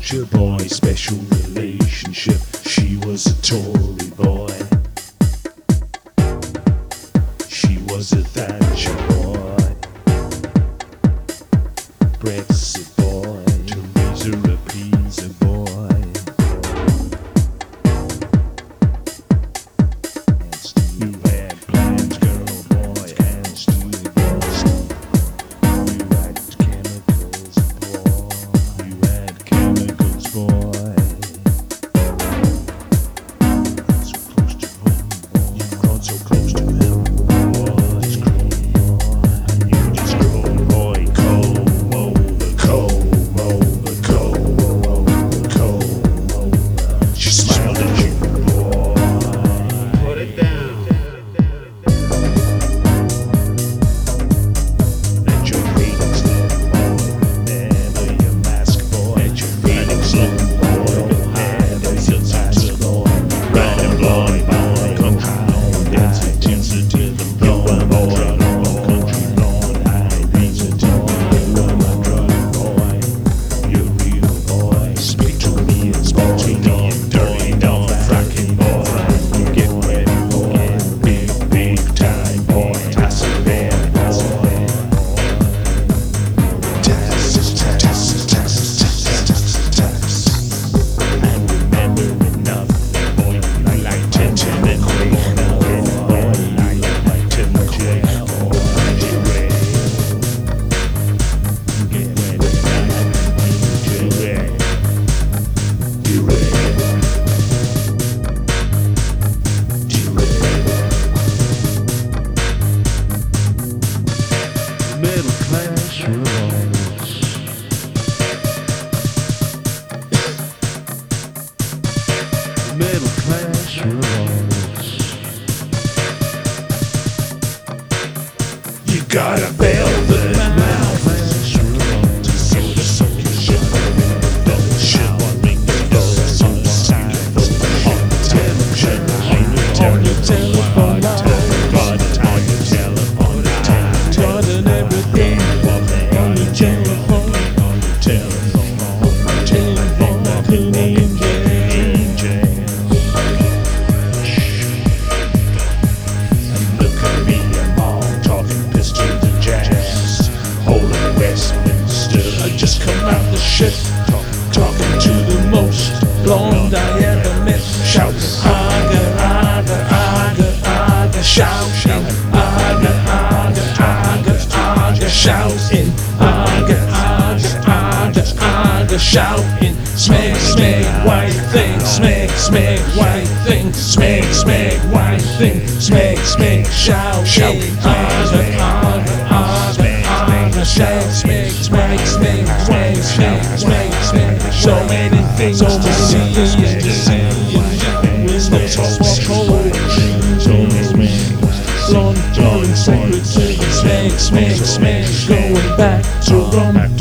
Nature boy, special relationship. She was a Tory boy. She was a Thatcher boy. Brexit boy. Theresa Appeaser boy. You had plans, girl boy, and Steve Austin. You had chemicals boy. You had chemicals boy. So close to home boy. You got so close to him boy. Just grown boy. And you just grown boy. Comb over, comb over, comb over, comb over. She smiled at you boy. Put it down. Let your feelings live, boy. Never your mask, boy. Let your feelings live, boy. Never your mask, boy. Red and blind, boy. Country lawn, dancing to the blowing, boy. Country lawn, high pizza toy. You are my drug, boy. You're real, boy. Speak to me and speak to me and dirty dog, fracking, boy. You get wet, boy. Big, big time, boy. Tassel bear, boy. And remember enough, boy, I like Tim and Quake. Boy, I like Tim and Quake. Get ready. Get ready. Get ready. Get ready. Get ready. Middle class romance. Middle class romance. You got a velvet mouth. So the soul shit. Double shit. Ring the bells on the side. On the television. On your telephone. On your telephone. God and everything. On your telephone. On your telephone. On your telephone. Like an angel. And look at me, I'm all talking pistols and jazz. Holding Westminster, I just come out the shit. Talking to the most blonde I ever met. Shouting, aga, aga, aga, aga, shouting, aga, aga, aga, aga, shouting, aga, aga, aga, aga, shouting. Smack, smack, white thing, smack, smack, white thing, smack, smack, white thing, smack, smack, shouting, aga, aga, aga, aga, shout, smack, smack, smack, smack, smack, smack, smack. So many things to see, with no control. So many long, long secrets, smack, smack, smack, going back to Rome.